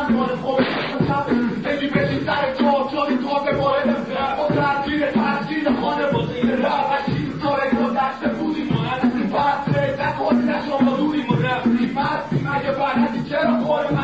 مال خوبه هجی بشی سر چاری تو به باره با ترجیل خانه بازی روشی کاره گذشته بودی مهد بسته نکنی نشما دوری مرم بستی مگه بلدی چرا خوری